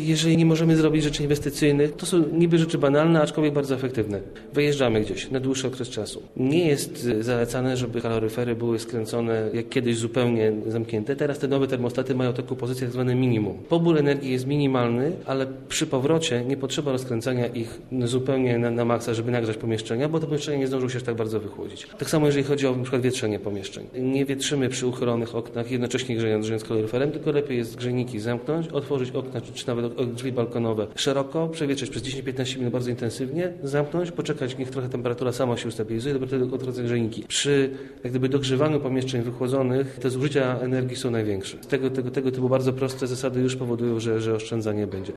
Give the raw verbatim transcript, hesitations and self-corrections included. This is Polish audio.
jeżeli nie możemy zrobić rzeczy inwestycyjnych, to są niby rzeczy banalne, aczkolwiek bardzo efektywne. Wyjeżdżamy gdzieś na dłuższy okres czasu. Nie jest zalecane, żeby kaloryfery były skręcone jak kiedyś zupełnie zamknięte. Teraz te nowe termostaty mają taką pozycję tak zwane minimum. Pobór energii jest minimalny, ale przy powrocie nie potrzeba rozkręcania ich zupełnie na, na maksa, żeby nagrzać pomieszczenia, bo te pomieszczenia nie zdążą się aż tak bardzo wychłodzić. Tak samo jeżeli chodzi o na przykład wietrzenie pomieszczeń. Nie wietrzymy przy uchylonych oknach, jednocześnie grzejąc, grzejąc kaloryferem, tylko lepiej jest grzejniki zamknąć, otworzyć okna, czy, czy nawet drzwi balkonowe szeroko, przewietrzyć przez dziesięć do piętnastu minut bardzo intensywnie, zamknąć, poczekać, niech trochę temperatura sama się ustabilizuje, dopiero wtedy odchodzą grzejniki. Przy jak gdyby dogrzewaniu pomieszczeń wychłodzonych te zużycia energii są największe. Tego, tego, tego typu bardzo proste zasady już powodują, że, że oszczędzanie będzie.